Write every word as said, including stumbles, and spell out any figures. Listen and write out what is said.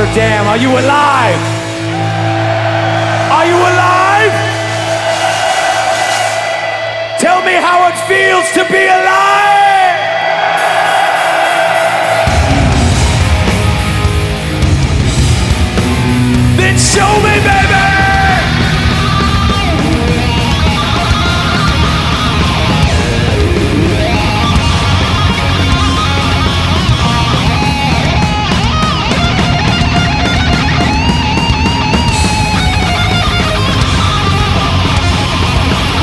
Rotterdam. Are you alive? Are you alive? Tell me how it feels to be alive!